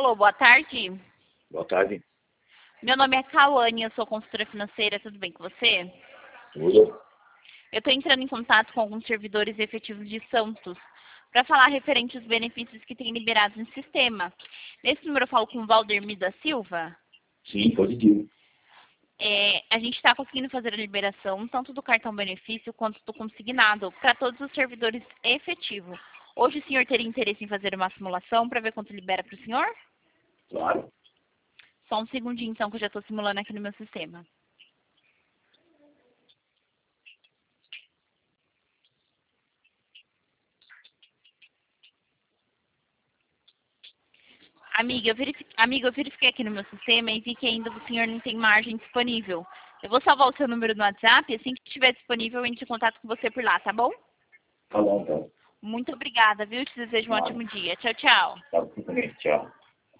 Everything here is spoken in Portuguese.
Alô, boa tarde. Boa tarde. Meu nome é Cauane, eu sou consultora financeira, tudo bem com você? Tudo? Eu estou entrando em contato com alguns servidores efetivos de Santos para falar referente aos benefícios que têm liberados no sistema. Nesse número eu falo com o Valdemir da Silva. Sim, positivo. A gente está conseguindo fazer a liberação tanto do cartão benefício quanto do consignado para todos os servidores efetivos. Hoje o senhor teria interesse em fazer uma simulação para ver quanto libera para o senhor? Claro. Só um segundinho então que eu já estou simulando aqui no meu sistema. Amiga, eu verifiquei aqui no meu sistema e vi que ainda o senhor não tem margem disponível. Eu vou salvar o seu número no WhatsApp e assim que estiver disponível eu entro em contato com você por lá, tá bom? Tá bom, então. Muito obrigada, viu? Te desejo um Claro. ótimo dia. Tchau, tchau. Tá, tchau.